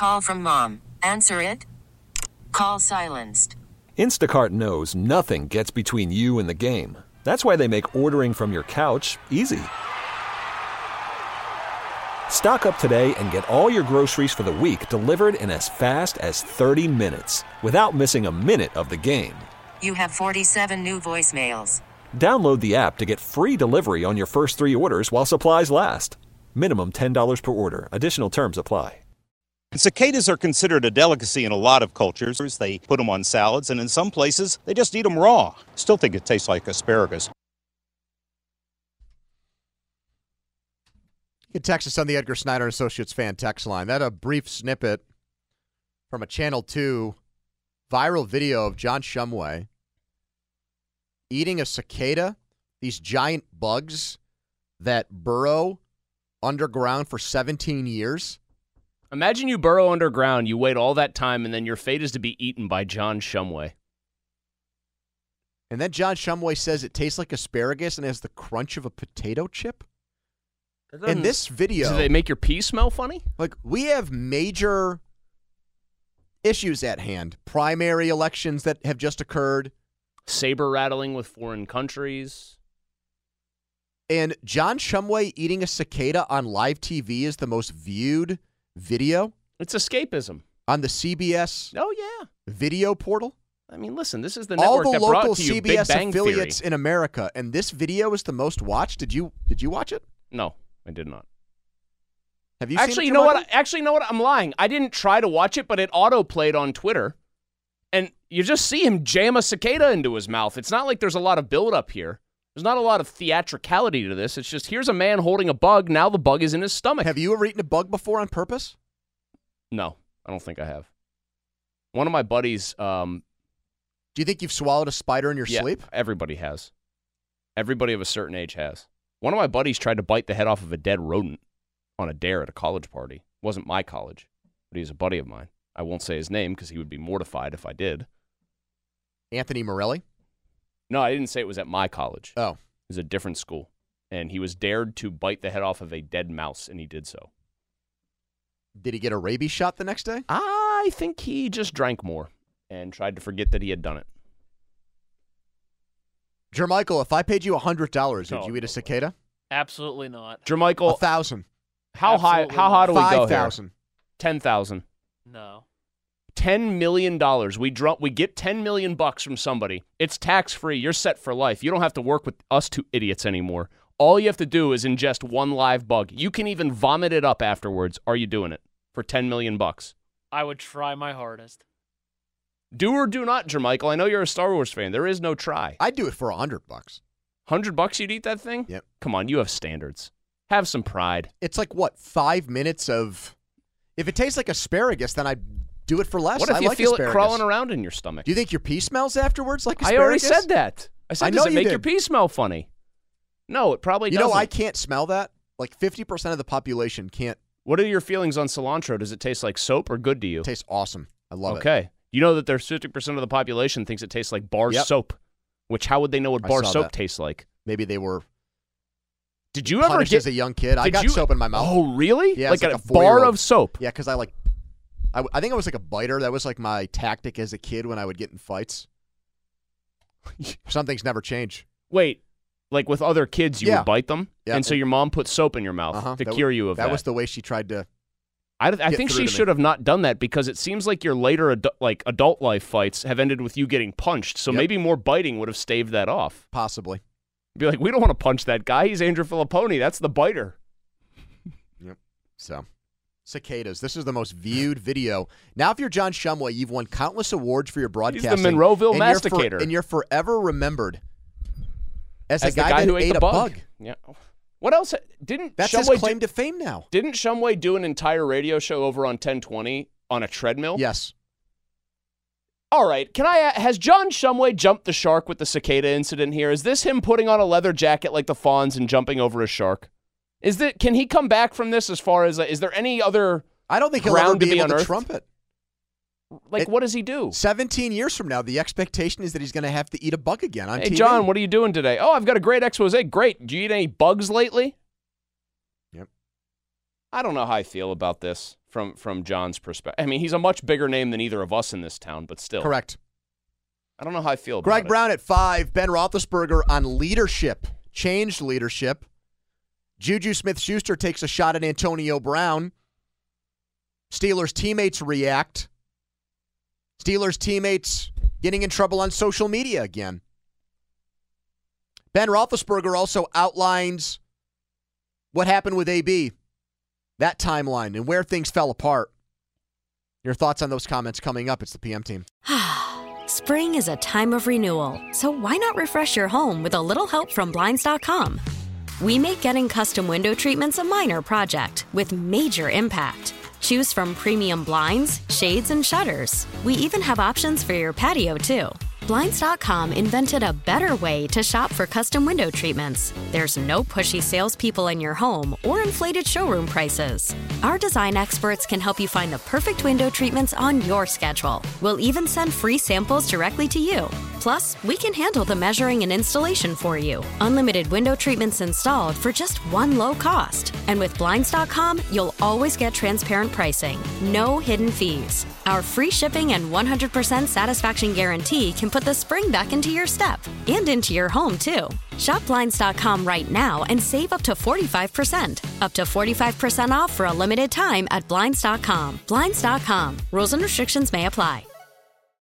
Call from mom. Answer it. Call silenced. Instacart knows nothing gets between you and the game. That's why they make ordering from your couch easy. Stock up today and get all your groceries for the week delivered in as fast as 30 minutes without missing a minute of the game. You have 47 new voicemails. Download the app to get free delivery on your first 3 orders while supplies last. Minimum $10 per order. Additional terms apply. Cicadas are considered a delicacy in a lot of cultures. They put them on salads, and in some places, they just eat them raw. Still think it tastes like asparagus. You can text us on the Edgar Snyder Associates fan text line. That a brief snippet from a Channel 2 viral video of John Shumway eating a cicada, these giant bugs that burrow underground for 17 years. Imagine you burrow underground, you wait all that time, and then your fate is to be eaten by John Shumway. And then John Shumway says it tastes like asparagus and has the crunch of a potato chip. In this video... Do they make your pee smell funny? Like, we have major issues at hand. Primary elections that have just occurred. Saber rattling with foreign countries. And John Shumway eating a cicada on live TV is the most viewed video. It's escapism. On the CBS video portal. I mean, listen, this is the network that brought to you All the local Big Bang CBS affiliates Theory. in America, and this video is the most watched. Did you watch it? No, I did not. Have you Actually, seen it, you know what? Michael? Actually, you know what? I'm lying. I didn't try to watch it, but it auto-played on Twitter. And you just see him jam a cicada into his mouth. It's not like there's a lot of build-up here. There's not a lot of theatricality to this. It's just, here's a man holding a bug. Now the bug is in his stomach. Have you ever eaten a bug before on purpose? No, I don't think I have. One of my buddies... Do you think you've swallowed a spider in your sleep? Everybody has. Everybody of a certain age has. One of my buddies tried to bite the head off of a dead rodent on a dare at a college party. It wasn't my college, but he's a buddy of mine. I won't say his name because he would be mortified if I did. Anthony Morelli? No, I didn't say it was at my college. Oh. It was a different school. And he was dared to bite the head off of a dead mouse, and he did so. Did he get a rabies shot the next day? I think he just drank more and tried to forget that he had done it. Jermichael, if I paid you $100, would you eat a cicada? Absolutely not. Jermichael, 1,000. How high do we go here? 5,000. 10,000. No. $10 million. We get $10 million from somebody. It's tax-free. You're set for life. You don't have to work with us two idiots anymore. All you have to do is ingest one live bug. You can even vomit it up afterwards. Are you doing it for $10 million? I would try my hardest. Do or do not, Jermichael. I know you're a Star Wars fan. There is no try. I'd do it for $100. $100 you'd eat that thing? Yep. Come on, you have standards. Have some pride. It's like, what, 5 minutes of... If it tastes like asparagus, then I'd do it for less. What if I you like feel asparagus. it crawling around in your stomach? Do you think your pee smells afterwards like asparagus? I already said that. I said, does it make your did. pee smell funny? No, it probably doesn't. You know, I can't smell that. Like 50% of the population can't. What are your feelings on cilantro? Does it taste like soap or good to you? It tastes awesome. I love it. Okay. You know that there's 50% of the population thinks it tastes like bar soap, which how would they know what I bar saw soap that. tastes like? Maybe they were Did you ever punished get as a young kid. I did got you- soap in my mouth. Oh, really? Yeah, like it's a like a bar 4-year-old. of soap. Yeah, because I think I was like a biter. That was like my tactic as a kid when I would get in fights. Some things never change. Wait, like with other kids, you would bite them? Yeah. And so your mom put soap in your mouth to cure you of that. That was the way she tried to I get think through she to me. should have not done that because it seems like your later adult life fights have ended with you getting punched. So Yep. maybe more biting would have staved that off. Possibly. Be like, we don't want to punch that guy. He's Andrew Filipponi. That's the biter. Yep. So, cicadas. This is the most viewed video. Now, if you're John Shumway, you've won countless awards for your broadcasting. Monroeville and masticator. and you're forever remembered as As the guy who that ate ate the a bug. bug. Yeah. What else? That's Shumway his claim to fame now. Didn't Shumway do an entire radio show over on 1020 on a treadmill? Yes. All right. Has John Shumway jumped the shark with the cicada incident here? Is this him putting on a leather jacket like the Fonz and jumping over a shark? Can he come back from this as far as, is there any other I don't think he'll ground ever be to be able to unearthed? trump it. Like, what does he do? 17 years from now, the expectation is that he's going to have to eat a bug again on Hey, TV. John, what are you doing today? Oh, I've got a great expose. Great. Did you eat any bugs lately? Yep. I don't know how I feel about this from John's perspective. I mean, he's a much bigger name than either of us in this town, but still. Correct. I don't know how I feel about Greg it. Brown at 5. Ben Roethlisberger on leadership. Changed leadership. Juju Smith-Schuster takes a shot at Antonio Brown. Steelers teammates react. Steelers teammates getting in trouble on social media again. Ben Roethlisberger also outlines what happened with AB, that timeline, and where things fell apart. Your thoughts on those comments coming up. It's the PM Team. Spring is a time of renewal, so why not refresh your home with a little help from Blinds.com? We make getting custom window treatments a minor project with major impact. Choose from premium blinds, shades, and shutters. We even have options for your patio, too. Blinds.com invented a better way to shop for custom window treatments. There's no pushy salespeople in your home or inflated showroom prices. Our design experts can help you find the perfect window treatments on your schedule. We'll even send free samples directly to you. Plus, we can handle the measuring and installation for you. Unlimited window treatments installed for just one low cost. And with Blinds.com, you'll always get transparent pricing. No hidden fees. Our free shipping and 100% satisfaction guarantee can put the spring back into your step and into your home, too. Shop Blinds.com right now and save up to 45%. Up to 45% off for a limited time at Blinds.com. Blinds.com. Rules and restrictions may apply.